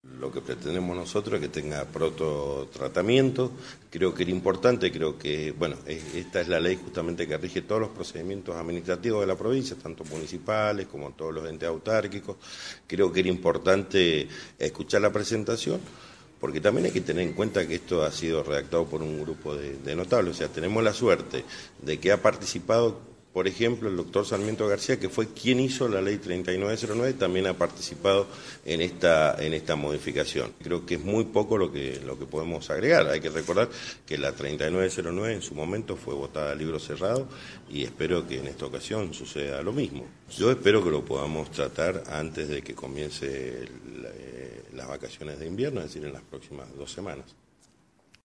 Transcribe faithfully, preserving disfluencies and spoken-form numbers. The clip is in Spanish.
Lo que pretendemos nosotros es que tenga pronto tratamiento. Creo que era importante, creo que, bueno, esta es la ley justamente que rige todos los procedimientos administrativos de la provincia, tanto municipales como todos los entes autárquicos. Creo que era importante escuchar la presentación, porque también hay que tener en cuenta que esto ha sido redactado por un grupo de, de notables. O sea, tenemos la suerte de que ha participado, por ejemplo, el doctor Sarmiento García, que fue quien hizo la ley treinta y nueve cero nueve, también ha participado en esta, en esta modificación. Creo que es muy poco lo que, lo que podemos agregar. Hay que recordar que la treinta y nueve cero nueve en su momento fue votada a libro cerrado y espero que en esta ocasión suceda lo mismo. Yo espero que lo podamos tratar antes de que comience el, eh, las vacaciones de invierno, es decir, en las próximas dos semanas.